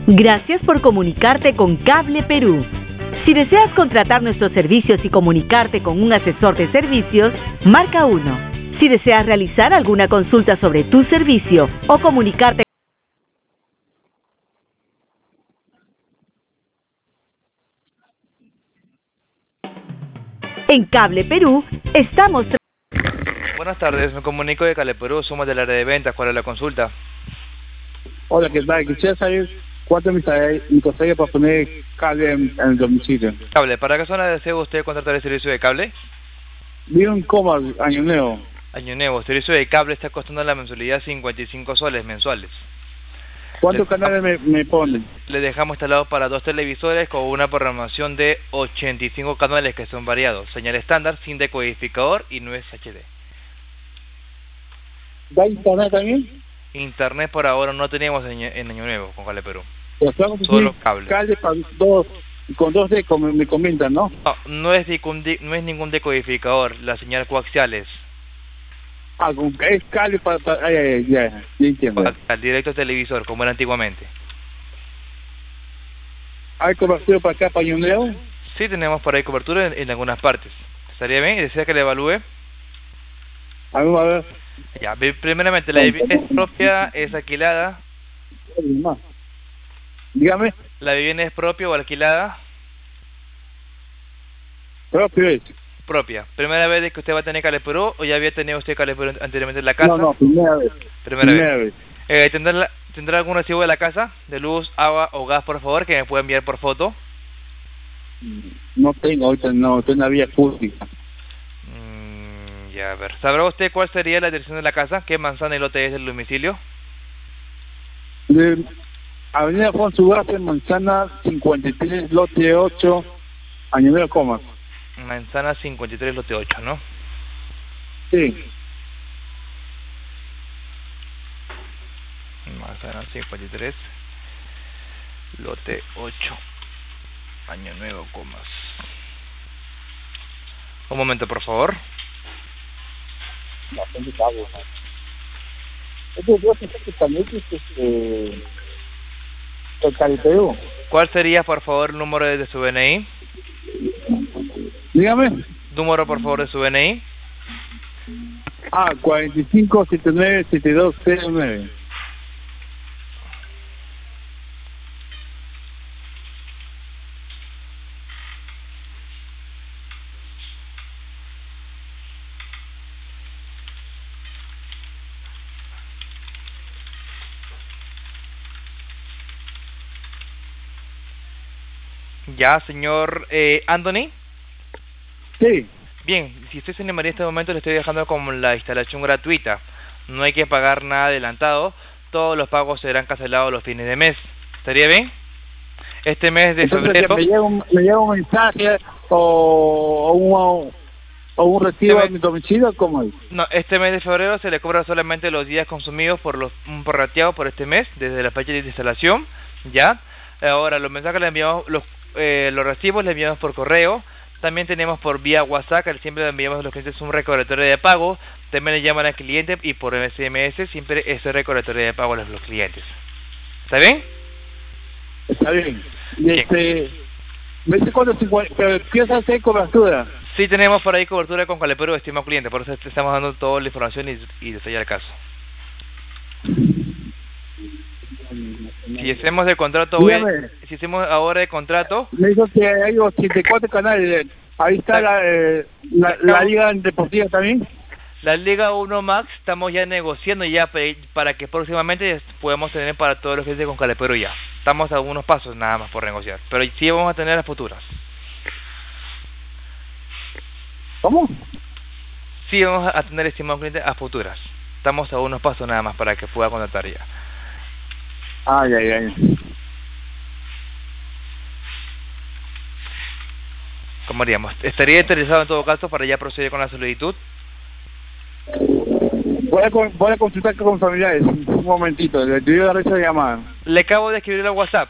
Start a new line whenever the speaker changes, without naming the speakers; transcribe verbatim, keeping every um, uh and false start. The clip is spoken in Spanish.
Gracias por comunicarte con Cable Perú. Si deseas contratar nuestros servicios y comunicarte con un asesor de servicios, marca uno. Si deseas realizar alguna consulta sobre tu servicio o comunicarte en Cable Perú, estamos...
Buenas tardes, me comunico de Cable Perú, somos del área de ventas. ¿Cuál es la consulta?
Hola, ¿qué tal? Quisiera saber cuánto me costaría para poner cable en, en el domicilio.
Cable, ¿para qué zona desea usted contratar el servicio de cable?
Vivo en Coma, Año Nuevo.
Año Nuevo, el servicio de cable está costando la mensualidad cincuenta y cinco soles mensuales.
¿Cuántos
Le,
canales me, me ponen?
Le dejamos instalado para dos televisores con una programación de ochenta y cinco canales que son variados, señal estándar, sin decodificador y no es H D.
¿Da internet también?
Internet por ahora no teníamos en, en Año Nuevo con Cable Perú.
Solo cable. Cable para dos, con dos D, como me comentan, ¿no?
No, no es, no es ningún decodificador, la señal coaxial es.
Ah, es cable para... para ay, ay, ya, ya, ya entiendo.
Al directo televisor, como era antiguamente.
¿Hay cobertura para acá, para Año Nuevo?
Sí, tenemos por ahí cobertura en, en algunas partes. ¿Estaría bien? ¿Desea que le evalúe?
A ver, a ver.
Ya, primeramente, ¿la vivienda es propia, es alquilada?
Dígame.
¿La vivienda es propia o alquilada?
Propio es.
Propia. ¿Primera vez que usted va a tener Cable Perú o ya había tenido usted Cable Perú anteriormente en la casa?
No, no, primera vez.
Primera,
primera
vez.
vez.
Eh, ¿tendrá, ¿Tendrá algún recibo de la casa? ¿De luz, agua o gas, por favor, que me pueda enviar por foto?
No tengo, ahorita no, tengo una vía pública.
Mm, ya, a ver. ¿Sabrá usted cuál sería la dirección de la casa? ¿Qué manzana y lote es el domicilio?
De Avenida Afonso Ugarte, manzana cincuenta y tres, lote ocho, Año Nuevo, Coma.
Manzana cincuenta y tres, lote ocho, ¿no?
Sí.
Manzana cincuenta y tres, lote ocho, Año Nuevo, Comas. Un momento, por favor.
Bastante pago, ¿no? Yo creo que también es este... el Cable Perú.
¿Cuál sería, por favor, el número de su D N I?
Dígame.
Número, por favor, de su D N I.
Ah, cuarenta y cinco, setenta y nueve, setenta y dos, cero nueve.
Ya, señor eh, Anthony.
Sí.
Bien, si usted se animaría en este momento, le estoy dejando como la instalación gratuita. No hay que pagar nada adelantado. Todos los pagos serán cancelados los fines de mes. ¿Estaría bien? Este mes de
Entonces,
febrero...
¿me llega un, me llega un mensaje o, o, un, o un recibo
este
a mi domicilio? ¿Cómo es?
No, este mes de febrero se le cobra solamente los días consumidos por los un prorrateado por este mes, desde la fecha de instalación, ¿ya? Ahora, los mensajes le enviamos, los, eh, los recibos le enviamos por correo. También tenemos por vía WhatsApp, que siempre le enviamos a los clientes un recordatorio de pago. También le llaman al cliente y por S M S siempre ese recordatorio de pago a los clientes. ¿Está bien?
Está bien. Y
Bien.
este... ¿Me dice cuánto empieza a hacer cobertura?
Sí, tenemos por ahí cobertura con Cable Perú, estimado cliente. Por eso te estamos dando toda la información y, y detallar el caso. Si hacemos el contrato, hoy, si hacemos ahora el contrato...
Me dijo que hay ochenta y cuatro canales. Ahí está la, eh, la, la Liga Deportiva también.
La Liga uno Max estamos ya negociando ya para que próximamente podamos tener para todos los clientes con Cable Perú ya. Estamos a algunos pasos nada más por negociar. Pero sí vamos a tener las futuras.
¿Cómo?
Sí vamos a tener, estimados clientes, a futuras. Estamos a unos pasos nada más para que pueda contratar ya.
Ay, ay, ay.
¿Cómo haríamos? ¿Estaría interesado en todo caso para ya proceder con la solicitud?
Voy a, voy a consultar con familiares. Un momentito, le doy la esa llamada.
Le acabo de escribir al WhatsApp.